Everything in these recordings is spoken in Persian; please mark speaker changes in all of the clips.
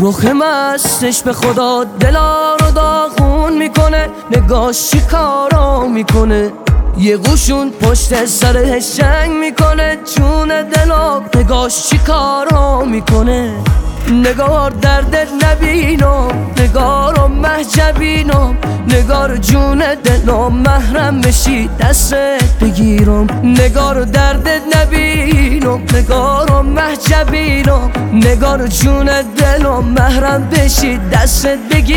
Speaker 1: رخ مستش به خدا دلا رو داغون میکنه، نگاش چی کارا میکنه، یه قوشون پشت سرش جنگ میکنه، جون دلا نگاش چی کارا میکنه. نگار دردت نبینم، نگار محجبینم، نگار جون دلم محرم بشی دستت بگیرم. نگار دردت نبینم، نگار محجبینم، نگار جون دلم محرم بشی دستت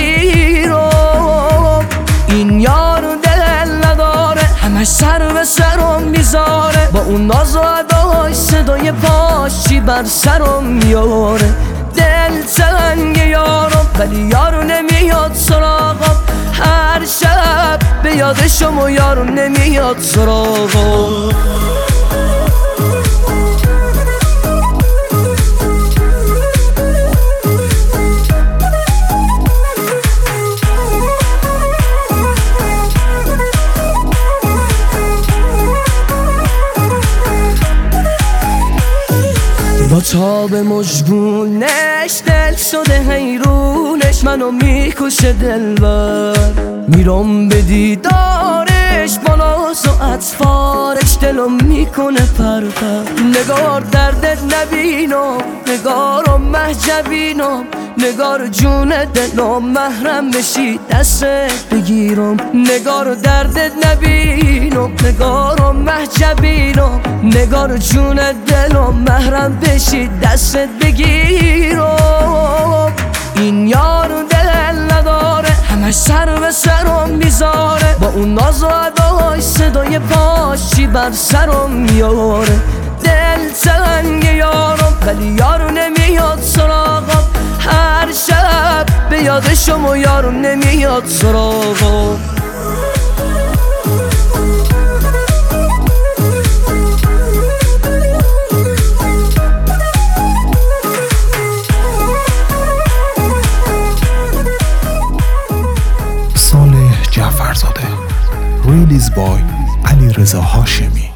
Speaker 1: بگیرم. این یار دل نداره، همش سر به سرم میذاره، با اون ناز و اداش صدای پاش چی بر سرم میاره. دل تنگ یارم ولی یارو نمیاد سراغم، هر شب به یاد شما یارو نمیاد سراغم. با تاب مجبونش دل شده حیرونش، منو میکشه دلبر، میرم به دیدارش با ناز و اطفارش، دلو میکنه پرپر. نگار دردت نبینم، نگار محجبینم، نگار جون دلم محرم بشی دستت بگیرم. نگار دردت نبینم، نگار محجبینم، نگار جون دلم محرم بشی دستت بگیرم. این یارو دل نداره، همش سر به سرم میذاره، با اون ناز و اداش صدای پاش چی بر سرم میاره. دل تنگ یارم ولی یارو نمیاد سراغم، هر شب به یاد شما یارو نمیاد سراغم.
Speaker 2: صالح جعفرزاده. ریلیز بای علیرضا هاشمی.